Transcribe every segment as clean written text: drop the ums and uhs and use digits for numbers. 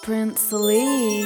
Prince Lee.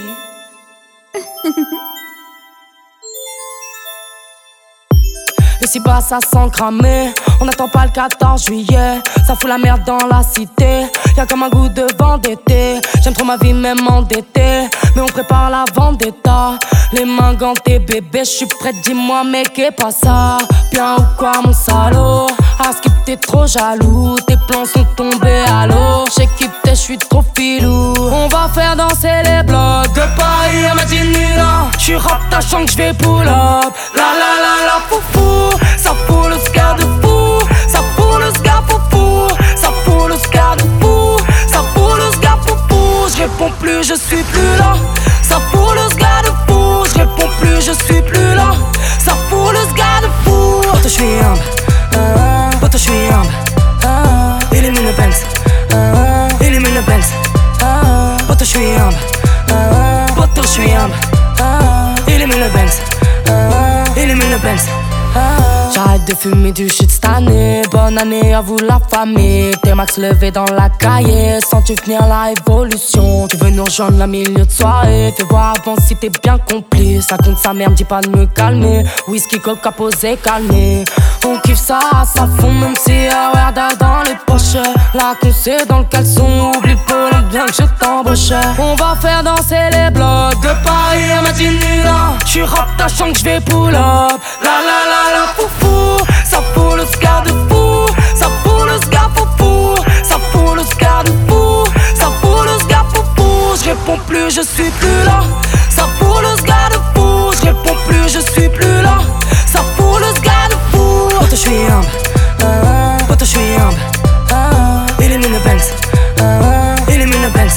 Et si bas ça sent cramer, on n'attend pas le 14 juillet. Ça fout la merde dans la cité, y'a comme un goût de vent d'été. J'aime trop ma vie même endettée, mais on prépare la vendetta. Les mains gantées bébé, j'suis prête, dis-moi mec et pas ça. Bien ou quoi mon salaud, à skip t'es trop jaloux. Tes plans sont tombés à l'eau, j'ai quitté, j'suis trop filou. On va faire danser les blocs de Paris à Madinina. J'suis rap tâchant que j'vais pull up. La la la la foufou, ça fout le ska de fou. Ça fout le ska foufou, ça fout le ska de fou. Ça fout le ska foufou, j'réponds plus, je suis plus là. Ça fout le ska de fou, j'réponds plus, je suis plus là. Ça fout le ska de fou. Poto j'suis humble, poto j'suis humble. Élimine le Benz, élimine le Benz. Poto j'suis humble, poto j'suis humble. Élimine le Benz, élimine le Benz. J'arrête de fumer du shit cette année. Bonne année à vous la famille. T'es max levé dans la cahier. Sens-tu venir la évolution? Tu veux nous rejoindre la milieu de soirée? Fais voir avant si t'es bien complice. Ça compte sa merde, dis pas de me calmer. Whisky, coca, posé, calmé. On kiffe ça à sa fond, même si y'a Werda dans les poches. La concé dans le caleçon, oublie le polo, bien que je t'embauche. On va faire danser les blocs de Paris à Madinina. J'suis rap tâchant que j'vais pull up. La la la la foufou, ça fout le ska de fou. Ça fout le ska foufou, ça fout le ska de fou. Ça fout le ska foufou, j'réponds plus, je suis plus là. Ça fout le ska de fou, j'réponds plus, je suis plus là. Ça fout le ska de fou. Poto j'suis humble, poto j'suis humble. Élimine le Benz, élimine le Benz.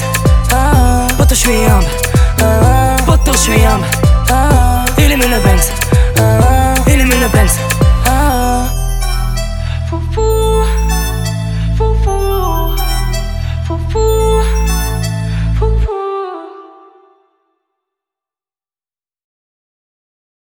Poto j'suis humble, poto j'suis humble. Élimine le Benz, élimine le Benz.